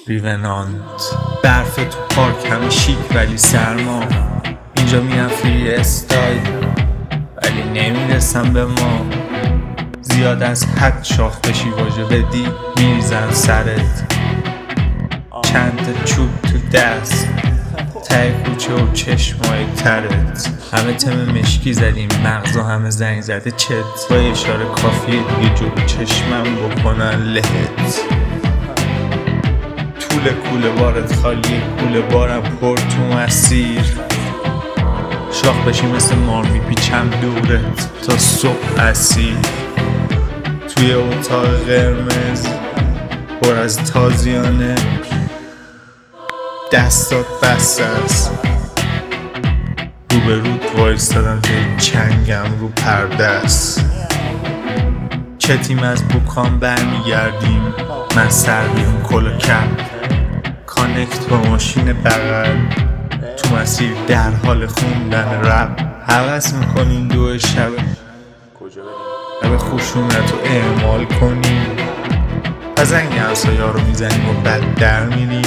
ریونانت برف تو پارک همه شیک ولی سرما. اینجا میرم فری استایل ولی نمیرسم به ما. زیاد از حد شاخ بشی واژه بدی میریزن سرت. چند تا چوب تو دست ته کوچه و چشمای ترت. همه تم مشکی زدیم مغزا همه زنگ زده چت. با اشاره کافیه دیگه جلو چشمم بکنن لهت. طول کوله بارت خالیه کوله بارم پر تو مسیر. شاخ بشی مثل مار میپیچم دورت تا صبح اسیر. توی اتاق قرمز پر از تازیانه دستات بسته است. روبرود وایستادم توی چنگم رو پرده است. چه تیم از بوکان برمیگردیم من سر بیرون کلا کپ. کانکت با ماشین بغل تو مسیر در حال خوندن رپ. حوض میکنیم دو شب به خشونت رو اعمال کنیم. پزنگ همسایه رو میزنیم و بد در میریم.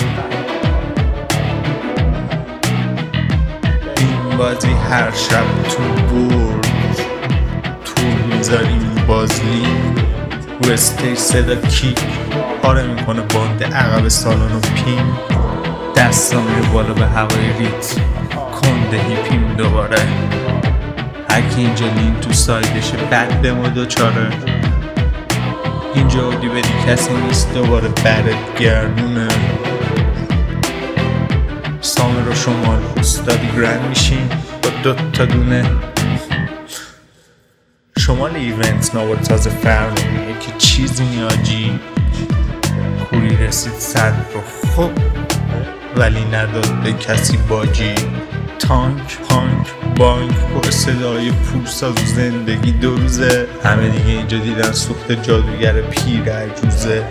این بازی هر شب تو برد طول میذاریم بازلین. رو استیج صدا کیک پاره میکنه باند عقب سالن و پین. دستا میره بالا به هوای ریت کنده هیپیم دوباره. هرکی اینجا لین تو سایدشه بد به ما دوچاره. اینجا اودی بدی کسی نیست دوباره برد گردونه. سامر و شمال استادی گرند میشین با 2 تا دونه. شمال ایونت نابود تازه فرمونیه که چیزی نیاجی. کوری رسید 100 رو خوب ولی نداد به کسی باجی. تانک پانک بانک پر صدای پورساز و زندگی 2 روزه. همه دیگه اینجا دیدن سوخت جادوگر پیر عجوزه.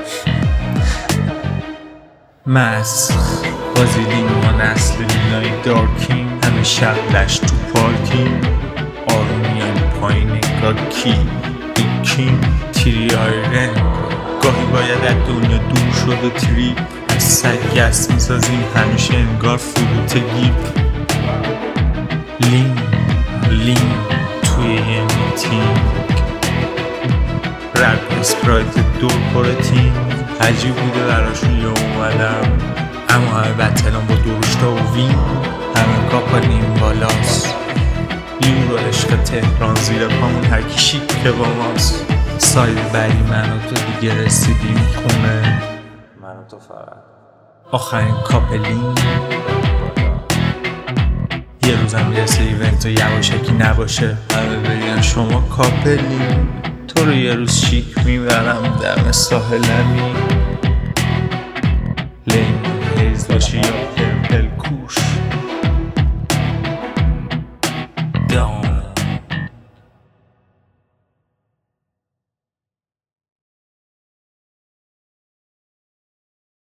مسخ بازیلین ما نسل لینای دارکینگ. همه شب لش تو پارکینگ. آرومیان پایین انگار کینگ تیری آیرن. گاهی باید از دنیا دور شد و تری از سگ گست میسازیم همیشه انگار فروت گیب. لین توی یه میتینگ. رد اسپرایت دور پروتین. عجیب بوده براشون یه اومدم اما همه بطلان با درشتا و وین. همه کاپالیم بالاست. یورو عشق تهران زیر پامون هرکی شیک که با ماست. ساید بعدی من و تو دیگه رسیدیم خونه. من و تو فقط آخرین کاپلین. یه روزم میرسه ایونت و یواشکی نباشه همه بگن شما کاپلین. تو رو یه روز شیک میبرم دم ساحلمی. لیمون هیز باشی یا پرپل کوش.